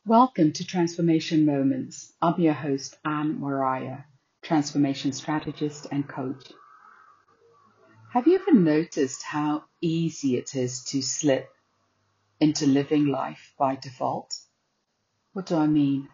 Welcome to Transformation Moments. I'm your host, Anne Mariah, transformation strategist and coach. Have you ever noticed how easy it is to slip into living life by default? What do I mean?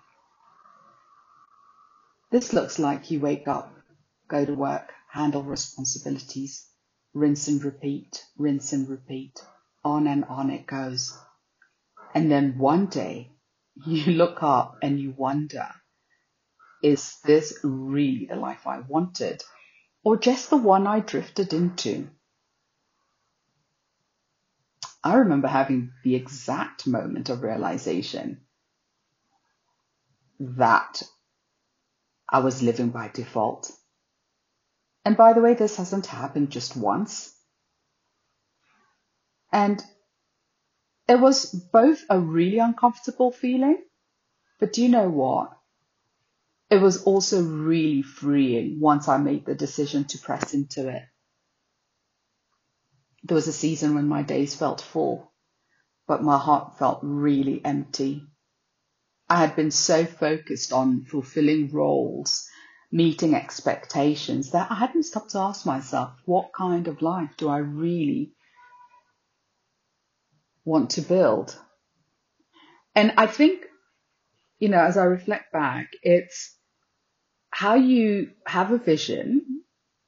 This looks like you wake up, go to work, handle responsibilities, rinse and repeat. On and on it goes. And then one day you look up and you wonder, is this really the life I wanted? Or just the one I drifted into? I remember having the exact moment of realization that I was living by default. And by the way, this hasn't happened just once. And it was both a really uncomfortable feeling, but do you know what? It was also really freeing once I made the decision to press into it. There was a season when my days felt full, but my heart felt really empty. I had been so focused on fulfilling roles, meeting expectations, that I hadn't stopped to ask myself, what kind of life do I really want to build? And I think, as I reflect back, it's how you have a vision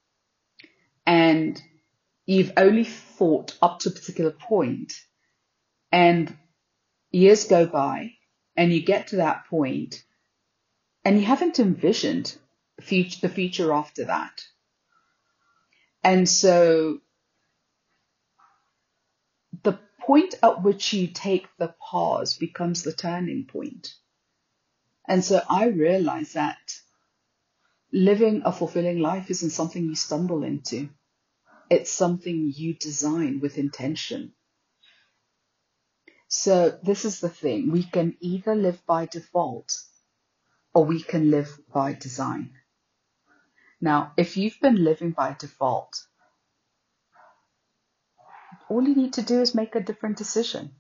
and you've only thought up to a particular point, and years go by and you get to that point and you haven't envisioned the future after that. And so the point at which you take the pause becomes the turning point. And so I realized that living a fulfilling life isn't something you stumble into. It's something you design with intention. So this is the thing. We can either live by default or we can live by design. Now, if you've been living by default, all you need to do is make a different decision.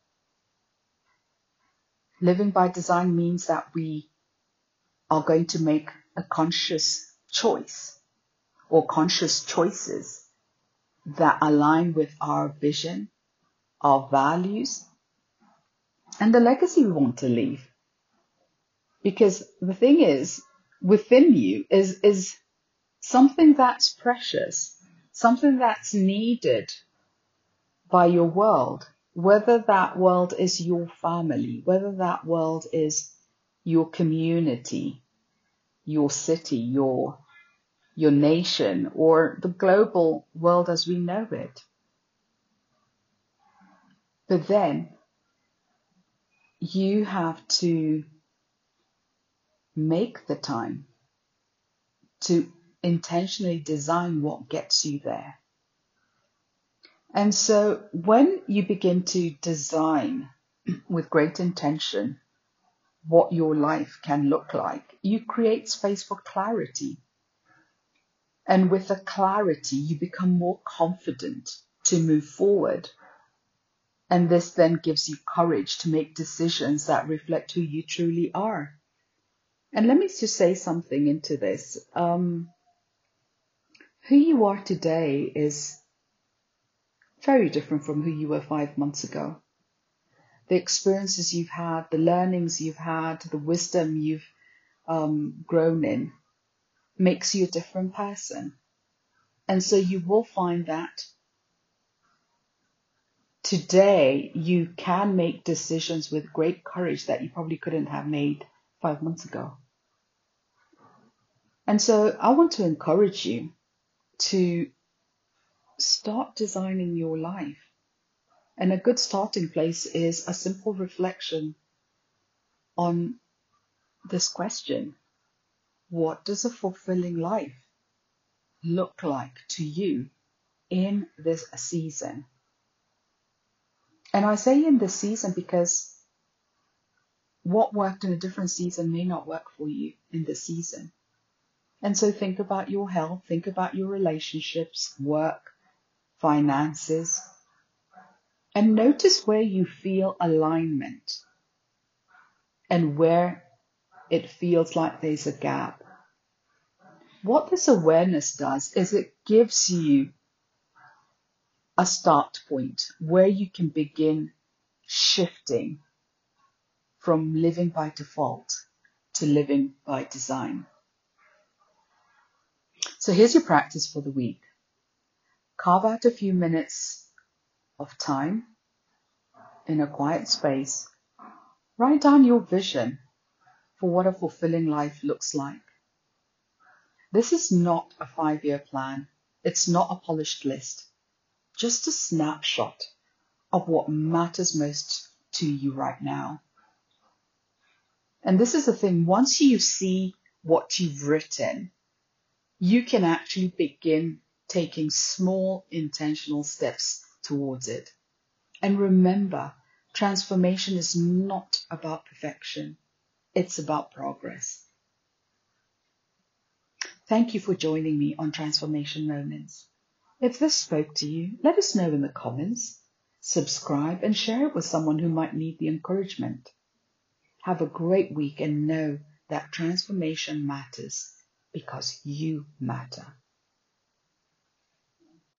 Living by design means that we are going to make a conscious choice or conscious choices that align with our vision, our values, and the legacy we want to leave. Because the thing is, within you is something that's precious, something that's needed by your world, whether that world is your family, whether that world is your community, your city, your nation, or the global world as we know it. But then you have to make the time to intentionally design what gets you there. And so when you begin to design with great intention what your life can look like, you create space for clarity. And with the clarity, you become more confident to move forward. And this then gives you courage to make decisions that reflect who you truly are. And let me just say something into this. Who you are today is very different from who you were 5 months ago. The experiences you've had, the learnings you've had, the wisdom you've grown in makes you a different person. And so you will find that today you can make decisions with great courage that you probably couldn't have made 5 months ago. And so I want to encourage you to start designing your life. And a good starting place is a simple reflection on this question. What does a fulfilling life look like to you in this season? And I say in this season because what worked in a different season may not work for you in this season. And so think about your health, think about your relationships, work, finances, and notice where you feel alignment. and where it feels like there's a gap. What this awareness does is it gives you a start point where you can begin shifting from living by default to living by design. So here's your practice for the week. Carve out a few minutes of time in a quiet space. Write down your vision for what a fulfilling life looks like. This is not a 5-year plan. It's not a polished list. Just a snapshot of what matters most to you right now. And this is the thing, once you see what you've written, you can actually begin taking small intentional steps towards it. And remember, transformation is not about perfection. It's about progress. Thank you for joining me on Transformation Moments. If this spoke to you, let us know in the comments. Subscribe and share it with someone who might need the encouragement. Have a great week and know that transformation matters because you matter.